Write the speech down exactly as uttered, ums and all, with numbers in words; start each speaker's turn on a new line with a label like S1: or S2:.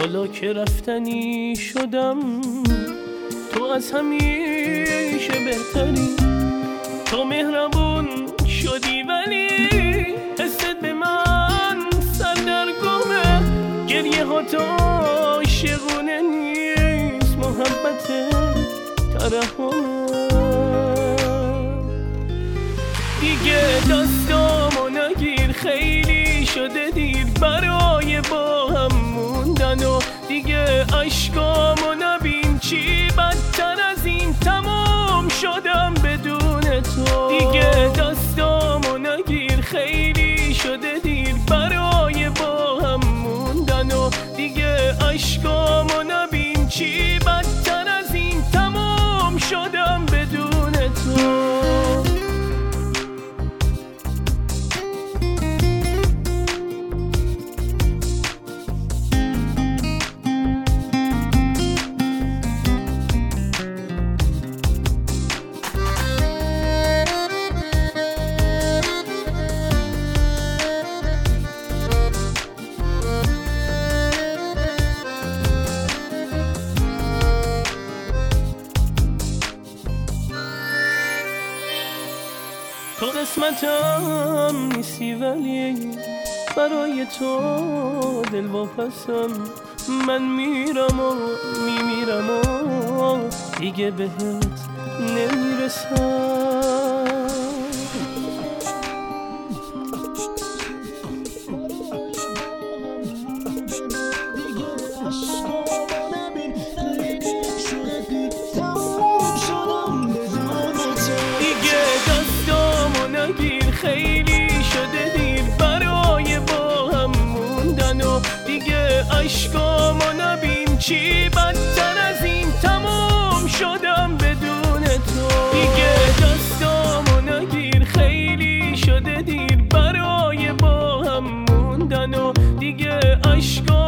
S1: حالا که رفتنی شدم تو از همیشه بهتری، تو مهربون شدی ولی حست به من سردرگمه، گریه ها تو عاشقونه نیست، محبت ترحمه. دیگه دستامو نگیر خیلی شده دیر برای با هم موندن و دیگه عشقامو نبین چی بدتر از این تمام شدم بدون تو. دیگه دستامو نگیر خیلی شده دیر برای با هم موندن و دیگه عشقامو نبین چی بدتر از این تمام شدم بدون تو. تو قسمتم نیستی ولی برای تو دل واپسم، من میرم و میمیرم و دیگه بهت نمیرسم. خیلی شده دیر برای با هم موندن و دیگه عشقامو نبین چی بدتر از این تمام شدم بدون تو. دیگه دستامو نگیر خیلی شده دیر برای با هم موندن و دیگه عشقامو